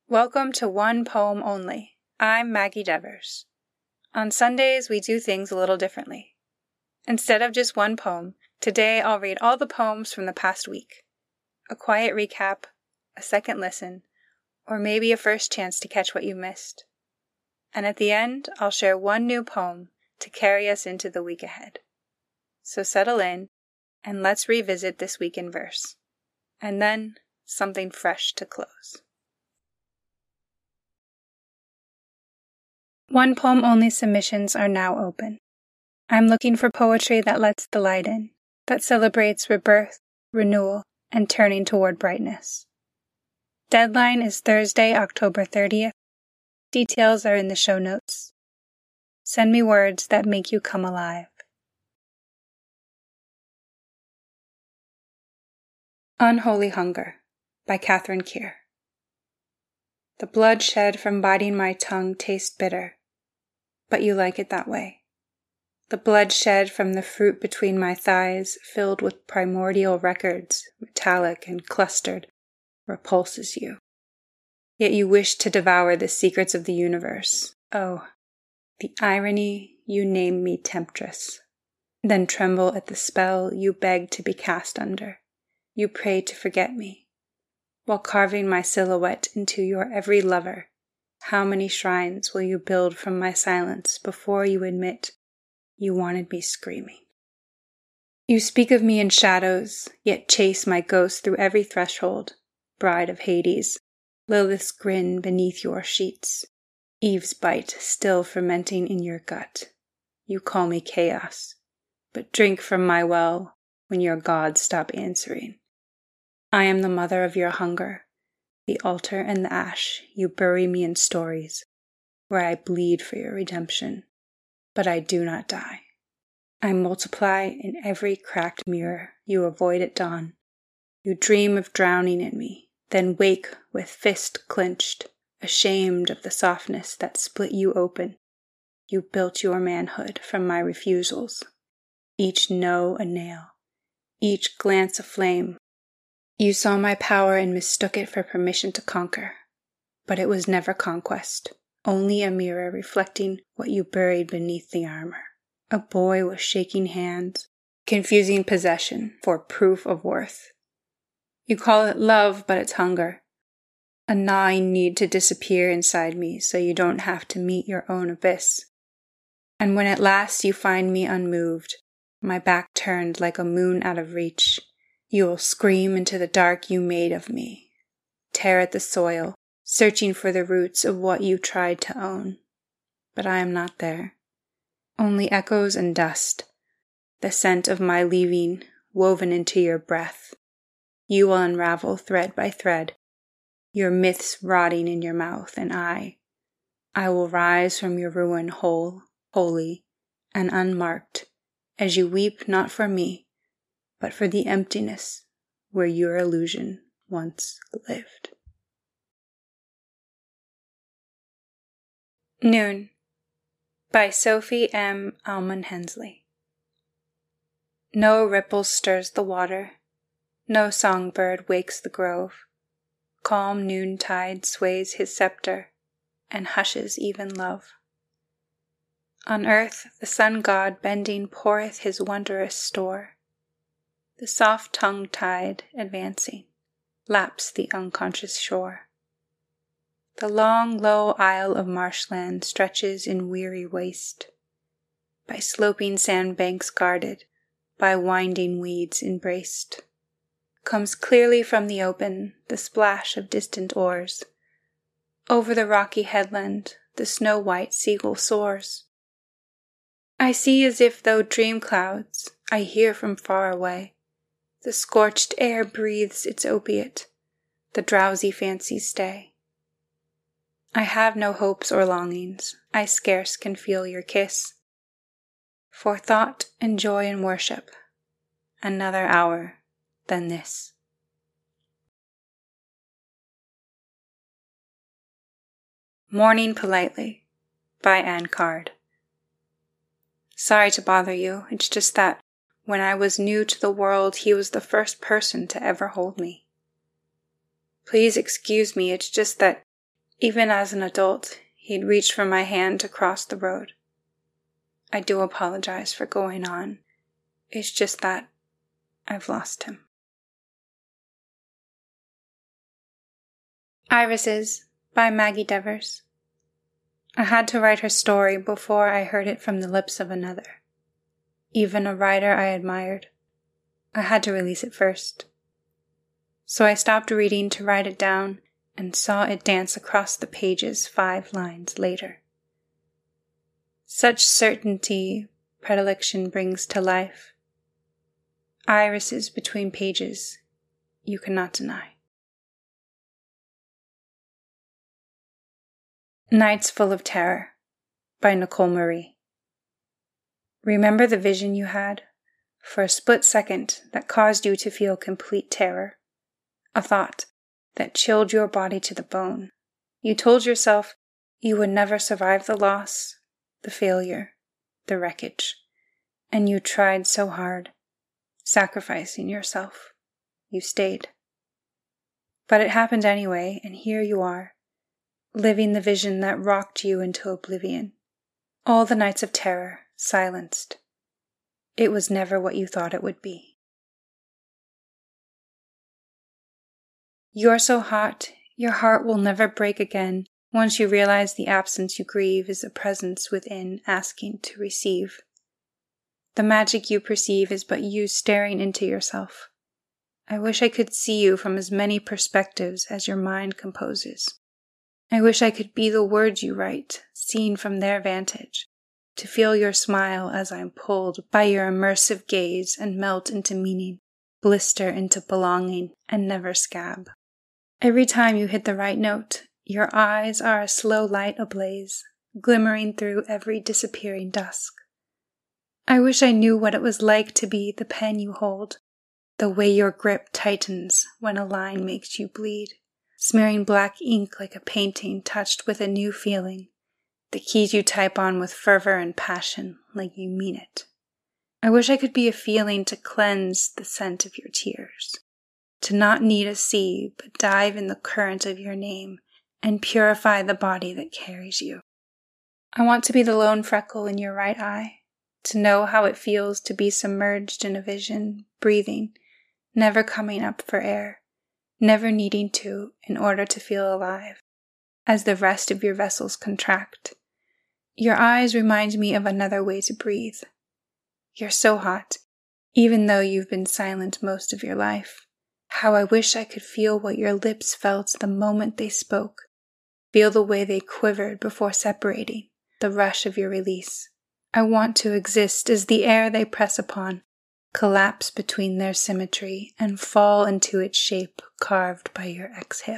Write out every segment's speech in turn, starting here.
Welcome to One Poem Only. I'm Maggie Devers. On Sundays, we do things a little differently. Instead of just one poem, today I'll read all the poems from the past week. A quiet recap, a second listen, or maybe a first chance to catch what you missed. And at the end, I'll share one new poem to carry us into the week ahead. So settle in, and let's revisit this week in verse. And then, something fresh to close. One Poem Only submissions are now open. I'm looking for poetry that lets the light in, that celebrates rebirth, renewal, and turning toward brightness. Deadline is Thursday, October 30th. Details are in the show notes. Send me words that make you come alive. Unholy Hunger by Catherine Keir. The blood shed from biting my tongue tastes bitter, but you like it that way. The blood shed from the fruit between my thighs, filled with primordial records, metallic and clustered, repulses you. Yet you wish to devour the secrets of the universe. Oh, the irony, you name me temptress. Then tremble at the spell you beg to be cast under. You pray to forget me. While carving my silhouette into your every lover, how many shrines will you build from my silence before you admit you wanted me screaming? You speak of me in shadows, yet chase my ghost through every threshold, bride of Hades, Lilith's grin beneath your sheets, Eve's bite still fermenting in your gut. You call me chaos, but drink from my well when your gods stop answering. I am the mother of your hunger, the altar and the ash. You bury me in stories, where I bleed for your redemption, but I do not die. I multiply in every cracked mirror you avoid at dawn. You dream of drowning in me, then wake with fist clenched, ashamed of the softness that split you open. You built your manhood from my refusals, each no a nail, each glance a flame. You saw my power and mistook it for permission to conquer, but it was never conquest, only a mirror reflecting what you buried beneath the armor. A boy with shaking hands, confusing possession for proof of worth. You call it love, but it's hunger, a gnawing need to disappear inside me so you don't have to meet your own abyss. And when at last you find me unmoved, my back turned like a moon out of reach, you will scream into the dark you made of me, tear at the soil, searching for the roots of what you tried to own. But I am not there. Only echoes and dust, the scent of my leaving woven into your breath. You will unravel thread by thread, your myths rotting in your mouth, and I will rise from your ruin whole, holy, and unmarked, as you weep not for me, but for the emptiness where your illusion once lived. Noon by Sophie M. Almond-Hensley. No ripple stirs the water, no songbird wakes the grove. Calm noontide sways his scepter and hushes even love. On earth the sun god bending poureth his wondrous store. The soft tongue tide, advancing, laps the unconscious shore. The long, low isle of marshland stretches in weary waste, by sloping sandbanks guarded, by winding weeds embraced. Comes clearly from the open the splash of distant oars. Over the rocky headland the snow-white seagull soars. I see as if though dream clouds, I hear from far away. The scorched air breathes its opiate, the drowsy fancies stay. I have no hopes or longings, I scarce can feel your kiss. For thought and joy and worship, another hour than this. Mourning Politely by Anne Card. Sorry to bother you, it's just that when I was new to the world, he was the first person to ever hold me. Please excuse me, it's just that Even as an adult, he'd reached for my hand to cross the road. I do apologize for going on. It's just that I've lost him. Irises by Maggie Devers. I had to write her story before I heard it from the lips of another, even a writer I admired. I had to release it first. So I stopped reading to write it down and saw it dance across the pages 5 lines later. Such certainty predilection brings to life. Irises between pages you cannot deny. Nights Full of Terror by Nicole Marie. Remember the vision you had, for a split second, that caused you to feel complete terror? A thought that chilled your body to the bone. You told yourself you would never survive the loss, the failure, the wreckage. And you tried so hard, sacrificing yourself. You stayed. But it happened anyway, and here you are, living the vision that rocked you into oblivion. All the nights of terror silenced. It was never what you thought it would be. You're so hot, your heart will never break again once you realize the absence you grieve is a presence within asking to receive. The magic you perceive is but you staring into yourself. I wish I could see you from as many perspectives as your mind composes. I wish I could be the words you write, seen from their vantage, to feel your smile as I'm pulled by your immersive gaze and melt into meaning, blister into belonging, and never scab. Every time you hit the right note, your eyes are a slow light ablaze, glimmering through every disappearing dusk. I wish I knew what it was like to be the pen you hold, the way your grip tightens when a line makes you bleed, smearing black ink like a painting touched with a new feeling, the keys you type on with fervor and passion like you mean it. I wish I could be a feeling to cleanse the scent of your tears, to not need a sea but dive in the current of your name and purify the body that carries you. I want to be the lone freckle in your right eye, to know how it feels to be submerged in a vision, breathing, never coming up for air, never needing to in order to feel alive, as the rest of your vessels contract. Your eyes remind me of another way to breathe. You're so hot, even though you've been silent most of your life. How I wish I could feel what your lips felt the moment they spoke, feel the way they quivered before separating, the rush of your release. I want to exist as the air they press upon, collapse between their symmetry, and fall into its shape carved by your exhale.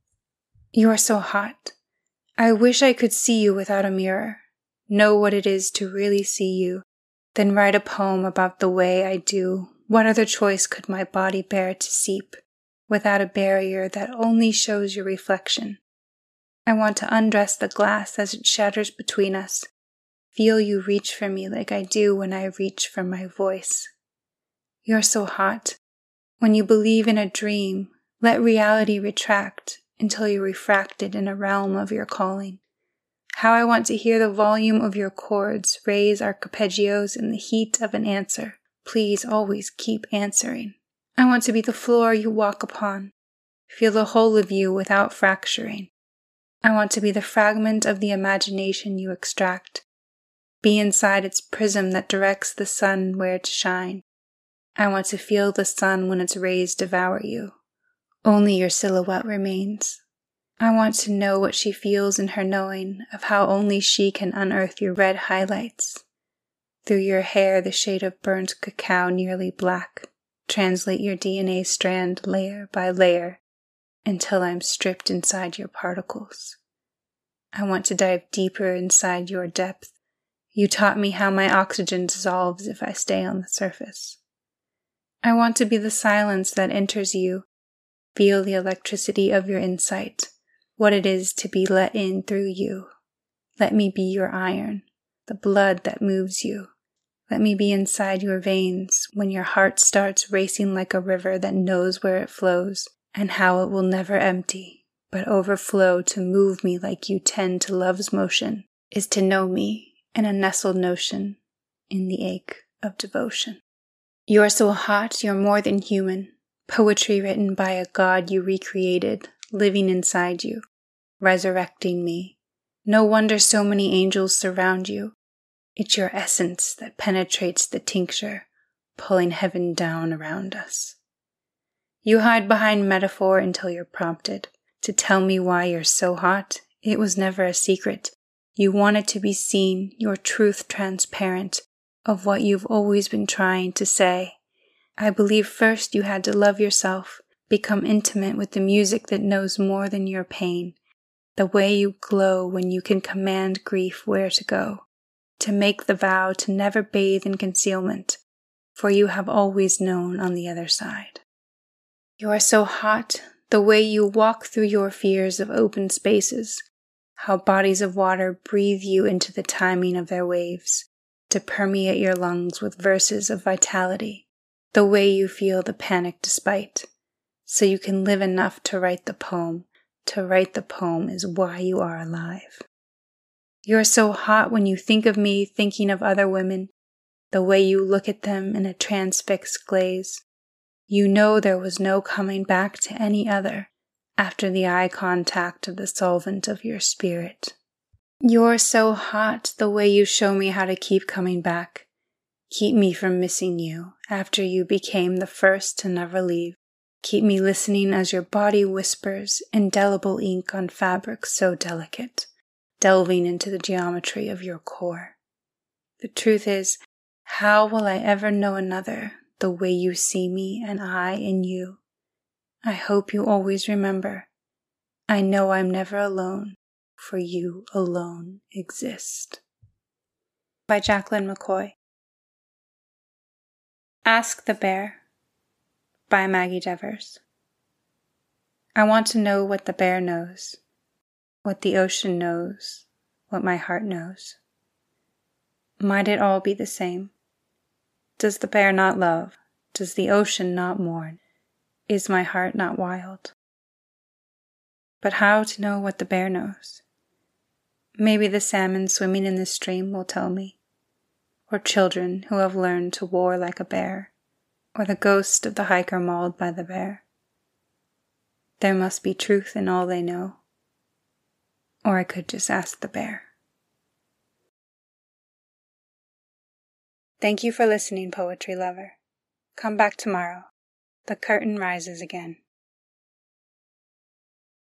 You are so hot. I wish I could see you without a mirror, know what it is to really see you, then write a poem about the way I do. What other choice could my body bear to seep, without a barrier that only shows your reflection? I want to undress the glass as it shatters between us, feel you reach for me like I do when I reach for my voice. You're so hot. When you believe in a dream, let reality retract until you're refracted in a realm of your calling. How I want to hear the volume of your chords raise arpeggios in the heat of an answer. Please always keep answering. I want to be the floor you walk upon. Feel the whole of you without fracturing. I want to be the fragment of the imagination you extract. Be inside its prism that directs the sun where to shine. I want to feel the sun when its rays devour you. Only your silhouette remains. I want to know what she feels in her knowing of how only she can unearth your red highlights. Through your hair the shade of burnt cacao nearly black. Translate your DNA strand layer by layer until I'm stripped inside your particles. I want to dive deeper inside your depth. You taught me how my oxygen dissolves if I stay on the surface. I want to be the silence that enters you. Feel the electricity of your insight, what it is to be let in through you. Let me be your iron, the blood that moves you. Let me be inside your veins when your heart starts racing like a river that knows where it flows and how it will never empty, but overflow to move me like you tend to love's motion, is to know me in a nestled notion in the ache of devotion. You are so hot, you're more than human, poetry written by a god you recreated, living inside you, resurrecting me. No wonder so many angels surround you. It's your essence that penetrates the tincture, pulling heaven down around us. You hide behind metaphor until you're prompted to tell me why you're so hot. It was never a secret. You wanted to be seen, your truth transparent, of what you've always been trying to say. I believe first you had to love yourself, become intimate with the music that knows more than your pain, the way you glow when you can command grief where to go, to make the vow to never bathe in concealment, for you have always known on the other side. You are so hot, the way you walk through your fears of open spaces, how bodies of water breathe you into the timing of their waves, to permeate your lungs with verses of vitality, the way you feel the panic despite, so you can live enough to write the poem. To write the poem is why you are alive. You are so hot when you think of me thinking of other women, the way you look at them in a transfixed glaze. You know there was no coming back to any other after the eye contact of the solvent of your spirit. You're so hot the way you show me how to keep coming back, keep me from missing you after you became the first to never leave. Keep me listening as your body whispers indelible ink on fabric so delicate, delving into the geometry of your core. The truth is, how will I ever know another the way you see me and I in you? I hope you always remember. I know I'm never alone, for you alone exist. By Jacqueline McCoy. Ask the Bear by Maggie Devers. I want to know what the bear knows, what the ocean knows, what my heart knows. Might it all be the same? Does the bear not love? Does the ocean not mourn? Is my heart not wild? But how to know what the bear knows? Maybe the salmon swimming in the stream will tell me, or children who have learned to war like a bear, or the ghost of the hiker mauled by the bear. There must be truth in all they know, or I could just ask the bear. Thank you for listening, poetry lover. Come back tomorrow. The curtain rises again.